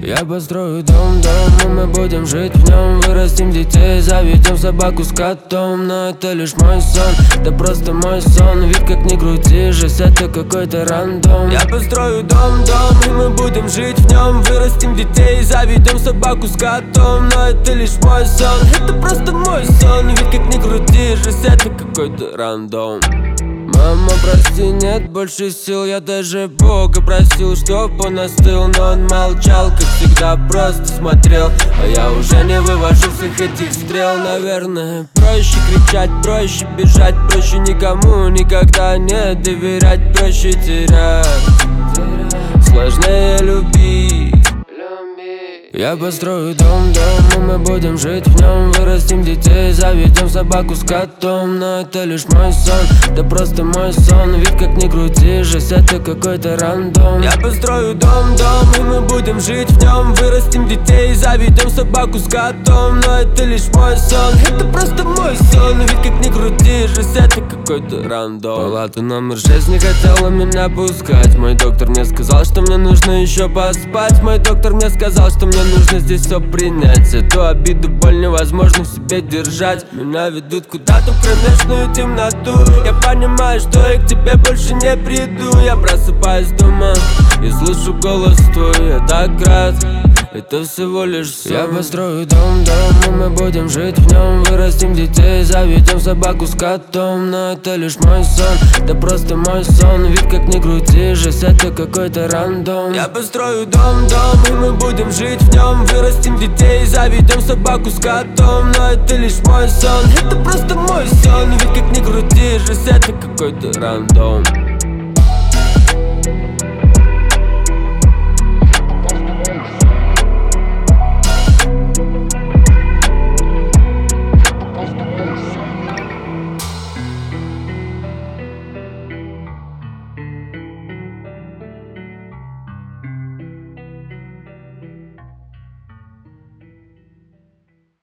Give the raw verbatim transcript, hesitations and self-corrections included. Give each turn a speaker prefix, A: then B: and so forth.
A: Я построю дом, дом, и мы будем жить в нем. Вырастим детей, заведем собаку с котом. Но это лишь мой сон, это просто мой сон. Ведь как ни крути, жизнь это какой-то рандом. Я построю дом, дом, и мы будем жить в нем. Вырастим детей, заведем собаку с котом. Но это лишь мой сон, это просто мой сон. Ведь как ни крути, жизнь это какой-то рандом. Мама, прости, нет больше сил. Я даже Бога просил, чтоб он остыл. Но он молчал, как всегда, просто смотрел. А я уже не вывожу всех этих стрел. Наверное, проще кричать, проще бежать. Проще никому никогда не доверять. Проще терять, сложнее любить. Я построю дом, дом, и мы будем жить в нем. Вырастим детей, заведем собаку с котом. Но это лишь мой сон, это просто мой сон. Ведь как ни крути, жизнь это какой-то рандом. Я построю дом, дом, и мы будем жить в нем. Вырастим детей, заведем собаку с котом. Но это лишь мой сон, это просто мой сон. Ведь как ни крути, жизнь это какой-то рандом. Палату номер шесть не хотела меня пускать. Мой доктор мне сказал, что мне нужно еще поспать. Мой доктор мне сказал, что мне нужно здесь все принять. Эту обиду, боль невозможно в себе держать. Меня ведут куда-то в кромешную темноту. Я понимаю, что я к тебе больше не приду. Я просыпаюсь дома и слышу голос твой. Я так рад, это всего лишь сон. Я построю дом, дом, и мы будем жить в нем. Вырастим детей, заведем собаку с котом. Но это лишь мой сон, это просто мой сон. Ведь как ни крути, жизнь это какой-то рандом. Я построю дом, дом, и мы будем жить в нем. Вырастим детей, заведем собаку с котом. Но это лишь мой сон, это просто мой сон. Ведь как ни крути, жизнь это какой-то рандом.